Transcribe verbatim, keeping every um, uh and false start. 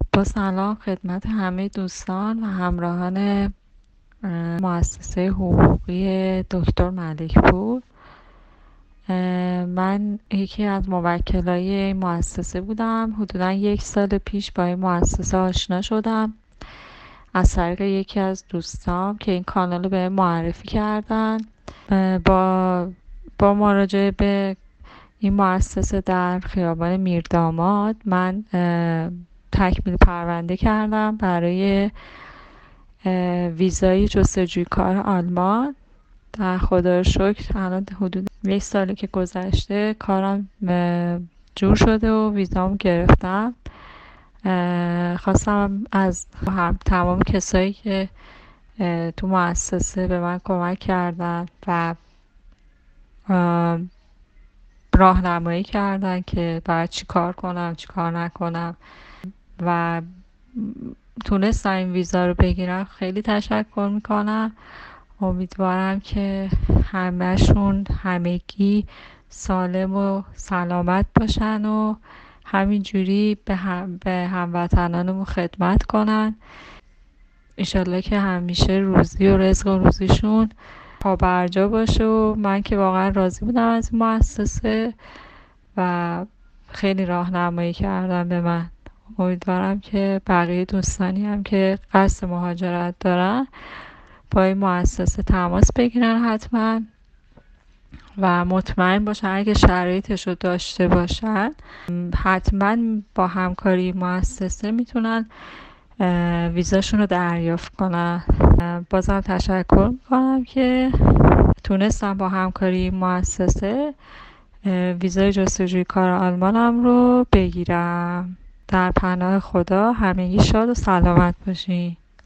با سلام خدمت همه دوستان و همراهان اه، مؤسسه حقوقی دکتر ملکپور. اه، من یکی از موکلای این مؤسسه بودم. حدودا یک سال پیش با این مؤسسه آشنا شدم از طریق یکی از دوستام که این کانال رو به معرفی کردن. اه، با با مراجعه به این مؤسسه در خیابان میرداماد من اه، تکمیل پرونده کردم برای اه، ویزای جستجوی کار آلمان. در خدا رو شکر الان حدود یک سالی که گذشته کارم اه، جور شده و ویزامو گرفتم. اه، خواستم از هم تمام کسایی که اه، تو مؤسسه به من کمک کردن و اه، راهنمایی کردن که باید چی کار کنم چی کار نکنم و تونستم این ویزا رو بگیرم، خیلی تشکر میکنم. امیدوارم که همهشون همگی سالم و سلامت باشن و همینجوری به, هم به هموطنانمون خدمت کنن. انشالله که همیشه روزی و رزق و روزیشون پا برجا باشه و من که واقعا راضی بودم از این مؤسسه و خیلی راهنمایی کردن به من. امیدوارم که بقیه دوستانی هم که قصد مهاجرت دارن با این مؤسسه تماس بگیرن حتما و مطمئن باشن اگه شرایطش رو داشته باشن حتما با همکاری مؤسسه میتونن ویزاشون رو دریافت کنن. بازم تشکر میکنم که تونستم با همکاری مؤسسه ویزای جستجوی کار آلمانم رو بگیرم. در پناه خدا همگی شاد و سلامت باشین.